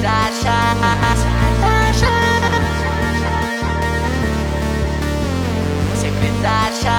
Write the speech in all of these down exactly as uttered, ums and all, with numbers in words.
секретарша. Секретарша.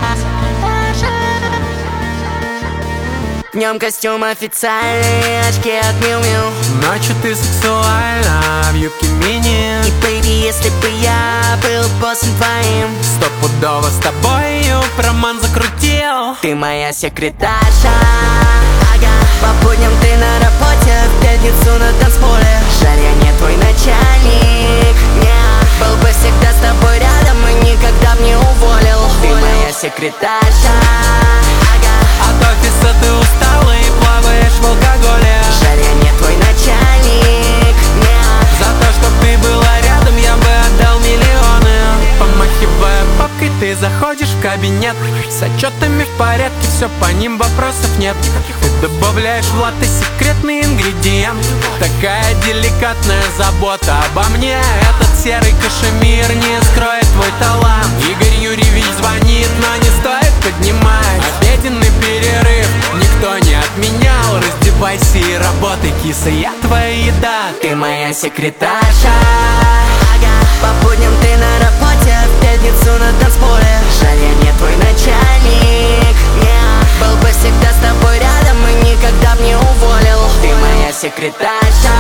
Днем костюм официальный, очки от Миу Миу. Ночью ты сексуальна, в юбке мини. И, бэйби, если бы я был боссом твоим, Стопудово с тобою роман закрутил. ты моя секретарша. Ага. По будням ты на работе, в пятницу на танцполе. Жаль, я не твой начальник. Не, был бы всегда с тобой рядом и никогда б не уволил. Ты моя секретарша. Ага. От офиса ты устала и плаваешь в алкоголе. Жаль, я не твой начальник. Не. За то, что ты была рядом, я бы отдал миллионы. Помахивая папкой, ты заходишь в кабинет. С отчетами в порядке, все по ним вопросов нет. Ты добавляешь в латте секретный ингредиент. Такая деликатная забота обо мне. Этот серый кашемир не скроет твой талант. Игорь Юрьевич звонит, но не стоит поднимать. Обеденный перерыв никто не отменял. Раздевайся и работай, киса, я твоя еда. Ты моя секретарша. Ага. По будням ты на работе, в пятницу на танцполе. Жаль, я не твой начальник. Не. Был бы всегда с тобой рядом и никогда б не уволил. Ты моя секретарша.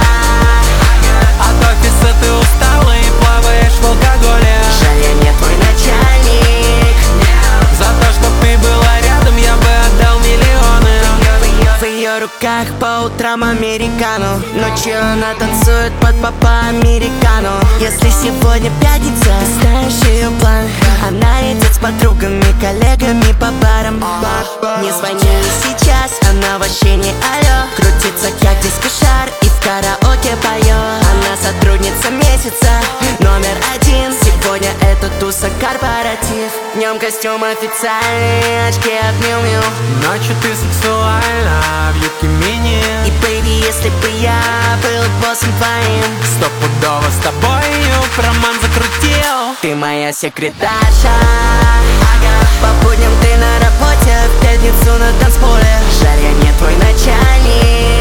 От офиса ты устала и плаваешь в алкоголе. Жаль, я не твой начальник. За то, что ты была рядом, я бы отдал миллионы. В ее руках по утрам американо. Ночью она танцует под папа американо. Если сегодня пятница, знаешь ее план. Она идет с подругами, коллегами по барам. Не звони ей сейчас, она вообще не алло. Крутится как дискошар и в караоке поет. Она сотрудница месяца, номер один. Сегодня это туса корпоратив. Днем костюм официальный, очки от Миу Миу. Ночью ты сексуальна, в юбке мини. И, бэйби, если бы я был боссом твоим, Стопудово с тобою роман закрутил. ты моя секретарша. Ага. По будням ты на работе, в пятницу на танцполе. Жаль, я не твой начальник.